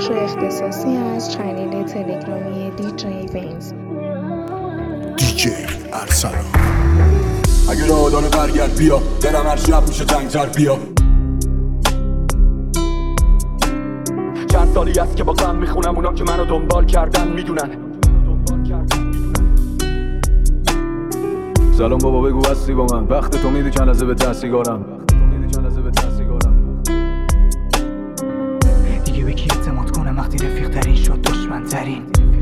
بخش اختصاصی از چنل تلگرامی دیجی وینز. دیجی ارسلان. اگه راه داره برگرد بیا، دلم هر شب میشه تنگتر بیا. چند سالی است که با غم میخونم اونا که منو دنبال کردن میدونن. سلام بابا بگو هستی با من، وقت تو میدی چند لحظه به تحصیگارم. دیگه به کی اعتماد کنم وقتی رفیق ترین شد دشمن ترین.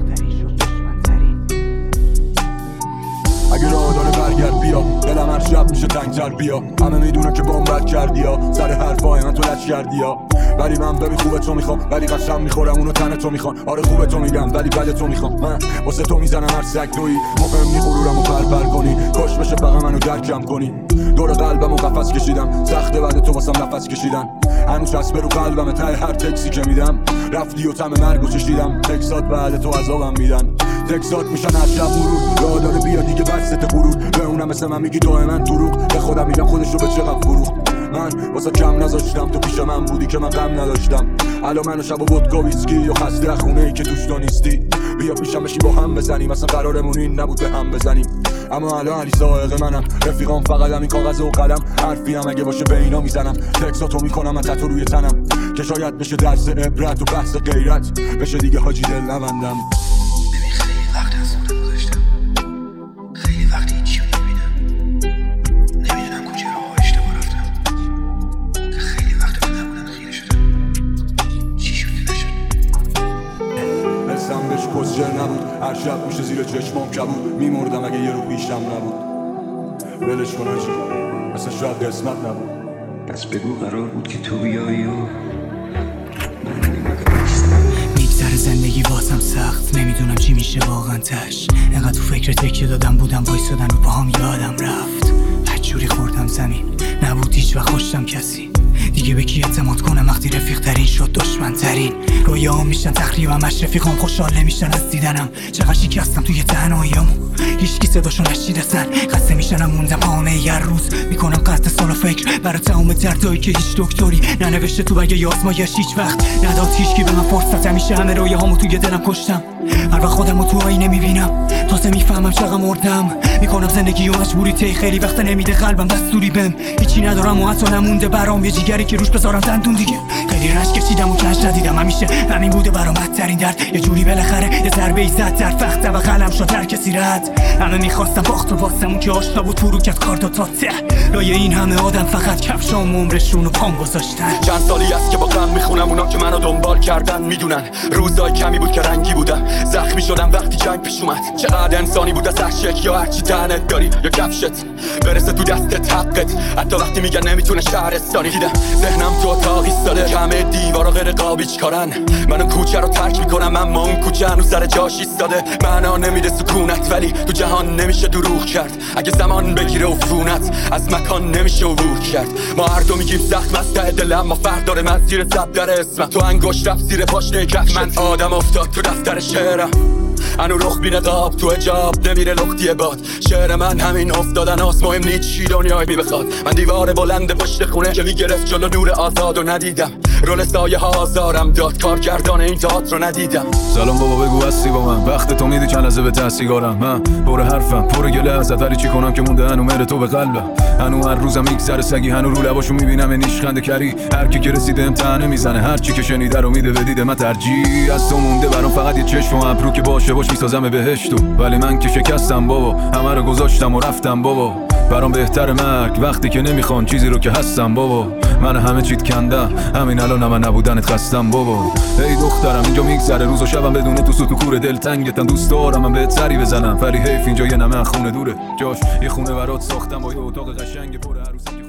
اگه راه داره برگرد بیا، دلم هر شب میشه تنگتر بیا. همه میدونن که بام بد کردی ها، سر حرفای من تو لچ کردی ها. ولی من ببین خوبه تو میخوام، ولی قسم میخورم اونو تن تو میخوان. آره خوبه تو میگم ولی بد تو میخوام. من واسه تو میزنم هر سگ تویی، مهم نی غرورمو پرپر کنی. کاش بشه فقط منو درکم کنی. دور قلبمو قفس کشیدم، سخته بعد تو واسم نفس کشیدن. هنوز چسبه رو قلبم ته هر تکسی که میدم. رفتی و طعم مرگو چشیدم، تکسات بعد تو عذابم میدن. تکسات میشن هر شب مرور، راه داره بیا دیگه بسته غرور. به اونم مثل من میگی دائما دروغ، به خودم میگم خودشو به چقدر فروخت. من واسه کم نذاشتم، تو پیش من بودی که من غم نداشتم. الان منو شب و ودکا ویسکی و خسته خونه‌ای که توش تو نیستی. بیا پیشم بشی با هم بزنیم، اصلا قرارمون این نبود به هم بزنیم. اما الان علی سائق منم، رفیقام فقط همین کاغذ و قلم. حرفی هم اگه باشه به اینا میزنم، تکساتو میکنم من تتو روی تنم. که شاید بشه درس عبرت و بحث غیرت، بشه دیگه حاجی دل نبندم. خیلی وقتی هیچی نمیبینم، نمیدونم کجا راه اشتباه رفتم. خیلی وقت نبودم خیره شدم، چی شد که نشد. حسم بهش کسجر نبود، هر شب میشه زیر چشمام کبود. میمردم اگه یه رو پیشم نبود. ولش کن حاجی، اصلا شاید قسمت نبود. پس بگو قرار بود که تو بیایی و میگذره زندگی واسم سخت، نمیدونم چی میشه واقعا تش. انقدر تو فکر تکیه دادم بودم وایسادن رو پاهام یادم رفت. بدجوری خوردم زمین، نبود هیچ وقت خوشتم کسی. دیگه به کی اعتماد کنم وقتی رفیق ترین شد دشمن ترین. رویاام میشن تقریبا مش، رفیقام خوشحال نمیشن از دیدنم. چقدر شکستم توی تنهاییامو، هیچکی صداشو نشید اصلا. خسته میشنم موندم خانه یه روز، میکنم قصد سال و فکر برای تمام دردایی که هیچ دکتری ننوشته تو بگه آزمایش. هیچ وقت نداد هیچکی به من فرصت، همیشه همه رویاهامو توی دلم کشتم. هر وقت خودمو تو آینه میبینم تازه میفهمم چقدر مردم. میکنم زندگی و مجبوری تی، خیلی وقت نمیده قلبم دستوری بهم. هیچی ندارم و حتی نمونده برام یه جیگری که روش بذارم دندون دیگه. خیلی رنج کشیدم و کج ندیدم، همیشه همین بوده برام بدترین درد. یه جوری بالاخره یه ضربه ای زد در فخته و قلم شد هر کسی رد. همه میخواستم باخت و واسم اون که آشنا بود فرو کرد کار داد تا ته. لای این همه آدم فقط کفشام عمرشون رو پام گذاشتن. چند سالی است که با غم میخونم اونا که منو دنبال کردن میدونن. روزای کمی بود که رنگی بودم، زخمی شدم وقتی جنگ پیش اومد. چقدر انسانی بود از هر شک، یا هرچی تنت داری یا کفشت برسه تو دستت حقت. حتی وقتی میگن نمیتونه شهرستانی. دیدم ذهنم تو اتاق ایستاده، همه دیوارا غیر قابی چیکارن. منو کوچه رو ترک میکنم اما اون کوچه هنوز سر جاش ایستاده. معنا نمیده سکونت ولی تو جهان نمیشه دروغ کرد. اگه زمان بگیره عفونت از مکان نمیشه عبور کرد. ما هر دو میگیم زخم از ته دل، اما فرق داره من زیر زبدر اسمم. تو انگشت رفت زیر پاشنه کفش، من آدم افتاد تو دفتر شعرم. هنو رخ بی نقاب تو حجاب نمیره لختی باد. شعر من همین افتادن هاست، مهم نیست چی دنیای می بخواد. من دیوار بلند پشت خونه که میگرفت جلو نور آزاد و ندیدم. رول سایه ها آزارم داد، کارگردان این تئاتر رو ندیدم. سلام بابا بگو هستی با من، وقت تو میدی چند لحظه به تحصیگارم. من پر حرفم پر گله ازت، ولی چی کنم که مونده هنو مهر تو به قلبم. هنو هر روزم میگذره سگی، هنو رو لباشو میبینم نیشخنده کری. هر کی که رسیده امتحانه میزنه، هر چی که شنیده رو میده به دیده. من ترجیح از تو مونده برام فقط یه چشم و ابرو که باشه باش میسازم بهشتو. ولی من که شکستم بابا، همه رو گذاشتم و رفتم بابا. برام بهتر مرگ وقتی که نمیخوان چیزی رو که هستم بابا. من همه چیت کندم، همین الان من نبودنت خستم بابا. ای دخترم اینجا میگذره روز و شبم بدون تو سوت و کور دلتنگتم. دوست دارم من بهت سری بزنم، ولی حیف اینجا یه نمه خونه دوره. جاش یه خونه برات ساختم با یه اتاق قشنگ پر عروسی.